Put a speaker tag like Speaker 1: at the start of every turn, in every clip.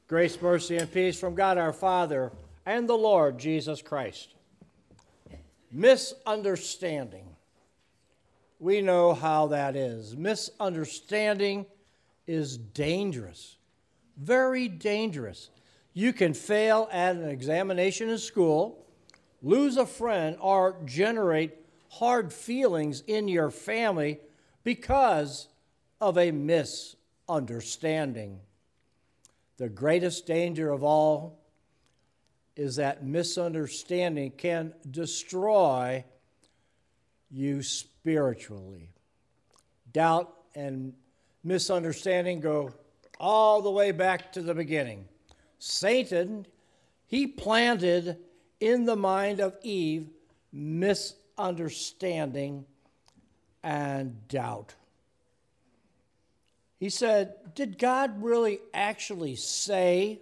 Speaker 1: Grace, mercy, and peace from God our Father and the Lord Jesus Christ. Misunderstanding. We know how that is. Misunderstanding is dangerous, very dangerous. You can fail at an examination in school, lose a friend, or generate hard feelings in your family because of a misunderstanding. The greatest danger of all is that misunderstanding can destroy you spiritually. Doubt and misunderstanding go all the way back to the beginning. Satan, he planted in the mind of Eve misunderstanding and doubt. He said, did God really actually say,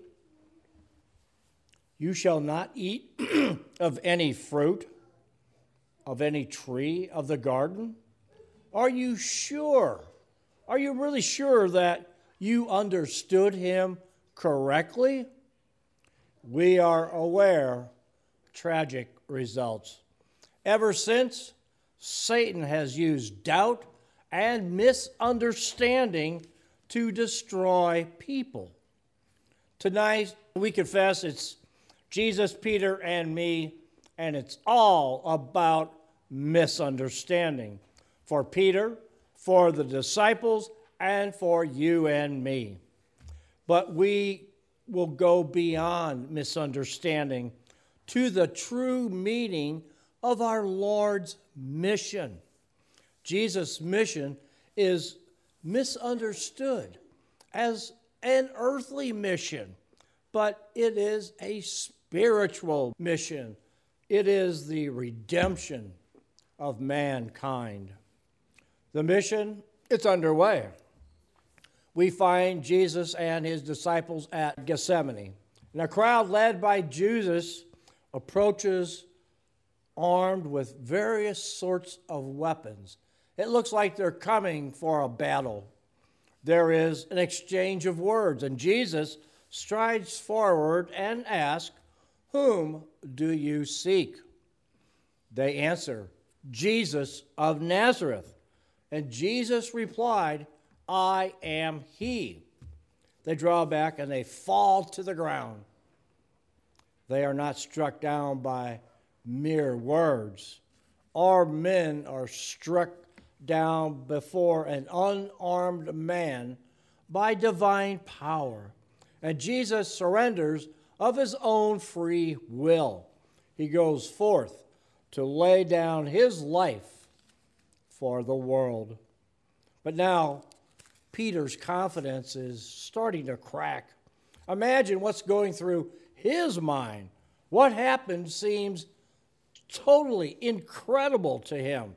Speaker 1: you shall not eat of any fruit, of any tree of the garden? Are you sure? Are you really sure that you understood him correctly? We are aware tragic results. Ever since, Satan has used doubt and misunderstanding to destroy people. Tonight, we confess it's Jesus, Peter, and me, and it's all about misunderstanding. For Peter, for the disciples, and for you and me. But we will go beyond misunderstanding to the true meaning of our Lord's mission. Jesus' mission is misunderstood as an earthly mission, but it is a spiritual mission. It is the redemption of mankind. The mission, it's underway. We find Jesus and his disciples at Gethsemane. And a crowd led by Jesus approaches armed with various sorts of weapons. It looks like they're coming for a battle. There is an exchange of words, and Jesus strides forward and asks, whom do you seek? They answer, Jesus of Nazareth. And Jesus replied, I am he. They draw back and they fall to the ground. They are not struck down by mere words. Our men are struck down before an unarmed man by divine power. And Jesus surrenders of his own free will. He goes forth to lay down his life for the world. But now, Peter's confidence is starting to crack. Imagine what's going through his mind. What happened seems totally incredible to him.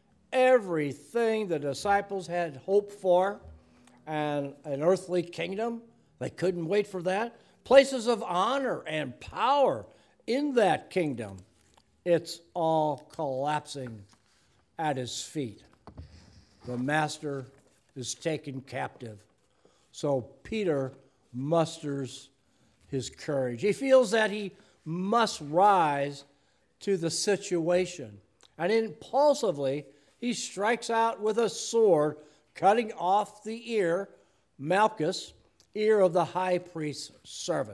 Speaker 1: Everything the disciples had hoped for, and an earthly kingdom, they couldn't wait for that. Places of honor and power in that kingdom, it's all collapsing at his feet. The master is taken captive. So Peter musters his courage. He feels that he must rise to the situation. And impulsively, he strikes out with a sword, cutting off the ear, Malchus, ear of the high priest's servant.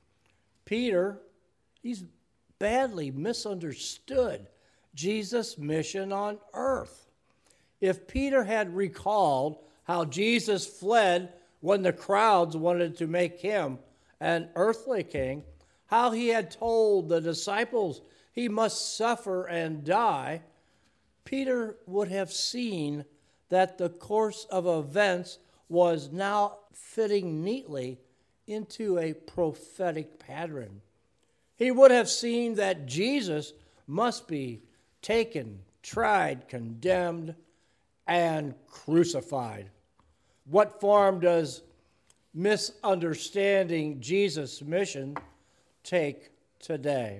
Speaker 1: Peter, he's badly misunderstood Jesus' mission on earth. If Peter had recalled how Jesus fled when the crowds wanted to make him an earthly king, how he had told the disciples he must suffer and die, Peter would have seen that the course of events was now fitting neatly into a prophetic pattern. He would have seen that Jesus must be taken, tried, condemned, and crucified. What form does misunderstanding Jesus' mission take today?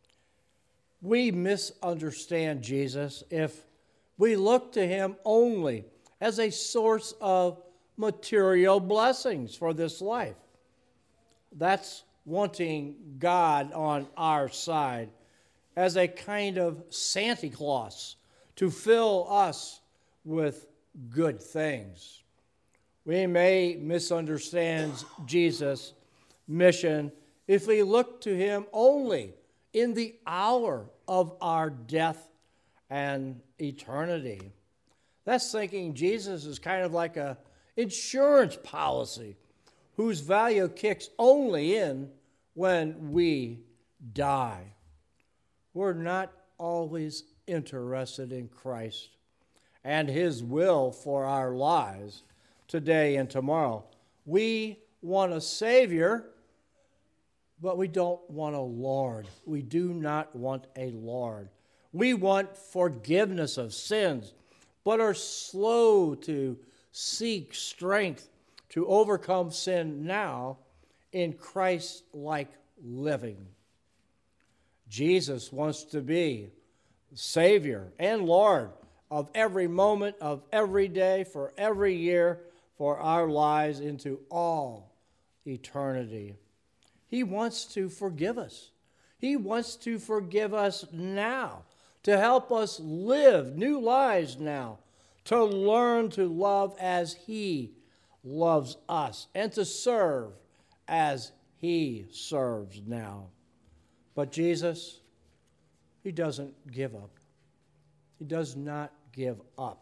Speaker 1: We misunderstand Jesus if we look to him only as a source of material blessings for this life. That's wanting God on our side as a kind of Santa Claus to fill us with good things. We may misunderstand Jesus' mission if we look to him only in the hour of our death and eternity. That's thinking Jesus is kind of like an insurance policy whose value kicks only in when we die. We're not always interested in Christ and his will for our lives today and tomorrow. We want a Savior, but we don't want a Lord. We do not want a Lord. We want forgiveness of sins, but are slow to seek strength to overcome sin now in Christ-like living. Jesus wants to be Savior and Lord of every moment of every day, for every year, for our lives into all eternity. He wants to forgive us. He wants to forgive us now, to help us live new lives now, to learn to love as he loves us, and to serve as he serves now. But Jesus, he doesn't give up. He does not give up.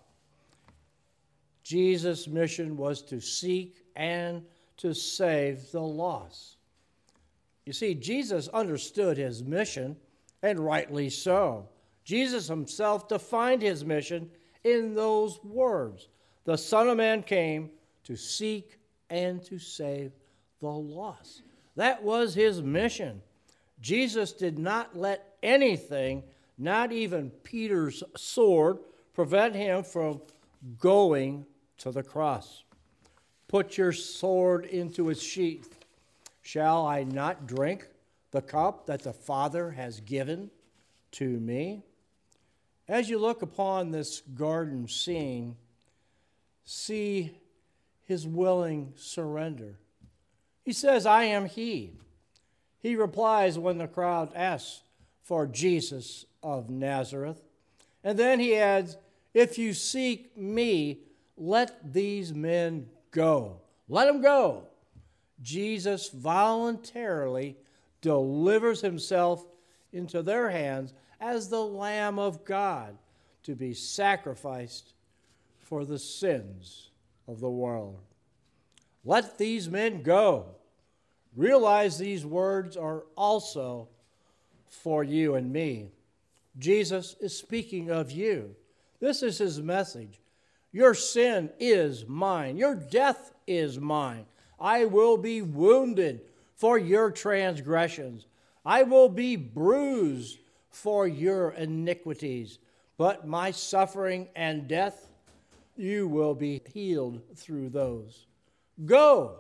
Speaker 1: Jesus' mission was to seek and to save the lost. You see, Jesus understood his mission, and rightly so. Jesus himself defined his mission in those words. The Son of Man came to seek and to save the lost. That was his mission. Jesus did not let anything, not even Peter's sword, prevent him from going to the cross. Put your sword into its sheath. Shall I not drink the cup that the Father has given to me? As you look upon this garden scene, see his willing surrender. He says, I am he. He replies when the crowd asks for Jesus of Nazareth. And then he adds, if you seek me, let these men go. Let them go. Jesus voluntarily delivers himself into their hands as the Lamb of God to be sacrificed for the sins of the world. Let these men go. Realize these words are also for you and me. Jesus is speaking of you. This is his message. Your sin is mine. Your death is mine. I will be wounded for your transgressions. I will be bruised for your iniquities. But my suffering and death, you will be healed through those. Go.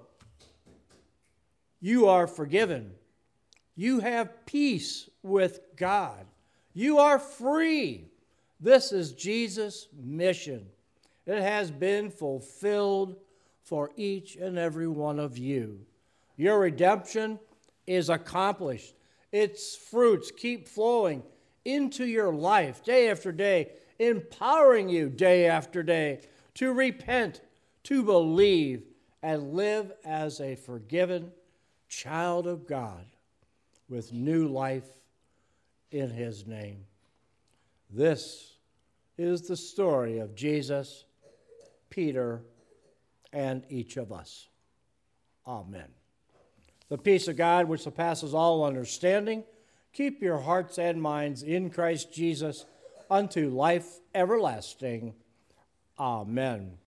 Speaker 1: You are forgiven. You have peace with God. You are free. This is Jesus' mission. It has been fulfilled for each and every one of you. Your redemption is accomplished. Its fruits keep flowing into your life day after day, empowering you day after day to repent, to believe, and live as a forgiven child of God with new life in his name. This is the story of Jesus, Peter, and each of us. Amen. The peace of God, which surpasses all understanding, keep your hearts and minds in Christ Jesus unto life everlasting. Amen.